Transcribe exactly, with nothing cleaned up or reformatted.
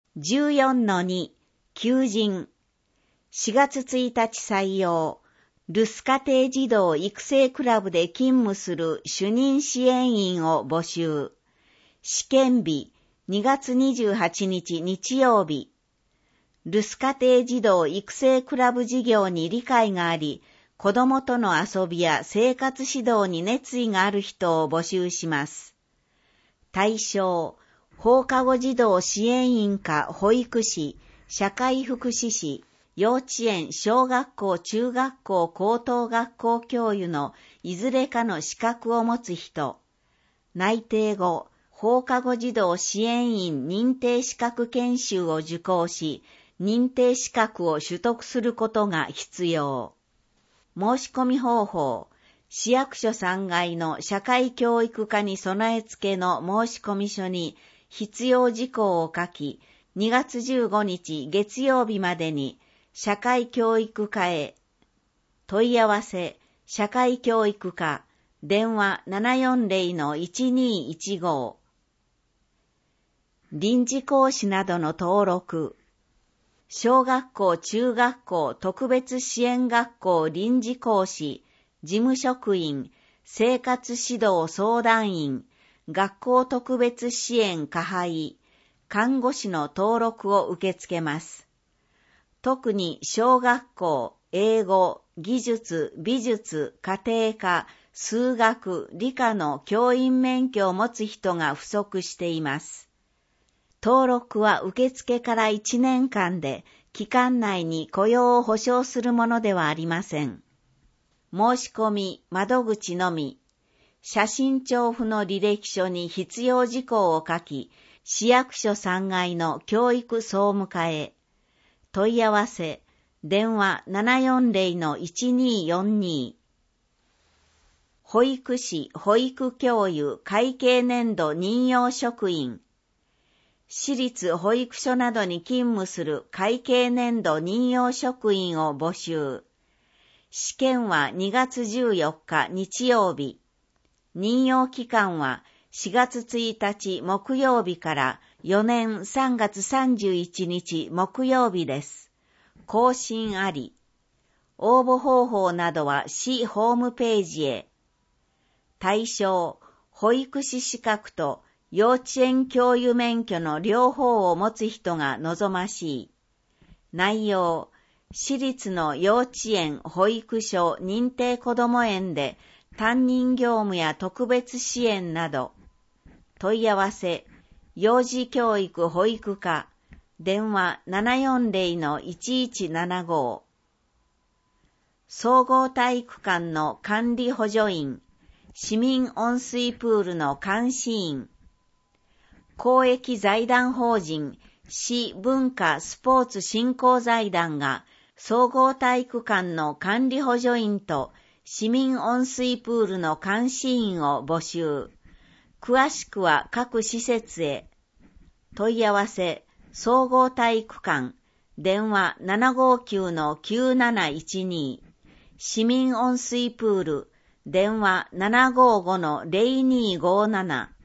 じゅうよんのに 求人。しがつついたち採用。留守家庭児童育成クラブで勤務する主任支援員を募集。試験日にがつにじゅうはちにち日曜日。留守家庭児童育成クラブ事業に理解があり、子どもとの遊びや生活指導に熱意がある人を募集します。対象、放課後児童支援員か保育士、社会福祉士、幼稚園、小学校、中学校、高等学校教諭のいずれかの資格を持つ人。内定後、放課後児童支援員認定資格研修を受講し、認定資格を取得することが必要。申し込み方法、市役所さんがいの社会教育課に備え付けの申込書に必要事項を書き、にがつじゅうごにち月曜日までに社会教育課へ。問い合わせ、社会教育課、電話 ななよんぜろのいちにいちご。臨時講師などの登録。小学校、中学校、特別支援学校臨時講師、事務職員、生活指導相談員、学校特別支援加配、看護師の登録を受け付けます。特に小学校、英語、技術、美術、家庭科、数学、理科の教員免許を持つ人が不足しています。登録は受付からいちねんかんで、期間内に雇用を保証するものではありません。申し込み、窓口のみ。写真帳付の履歴書に必要事項を書き、市役所さんがいの教育総務課へ。問い合わせ、電話 ななよんぜろのいちによんに。保育士、保育教諭、会計年度任用職員。私立保育所などに勤務する会計年度任用職員を募集。試験はにがつじゅうよっか日曜日。任用期間はしがつついたち木曜日からよねんさんがつさんじゅういちにち木曜日です。更新あり。応募方法などは市ホームページへ。対象、保育士資格と幼稚園教諭免許の両方を持つ人が望ましい。内容、私立の幼稚園、保育所、認定こども園で担任業務や特別支援など。問い合わせ、幼児教育保育課、電話 ななよんぜろのいちいちななご。総合体育館の管理補助員、市民温水プールの監視員、公益財団法人市文化スポーツ振興財団が総合体育館の管理補助員と市民温水プールの監視員を募集。詳しくは各施設へ。問い合わせ、総合体育館、電話 ななごきゅうのきゅうなないちに。市民温水プール、電話 ななごごのぜろにごなな。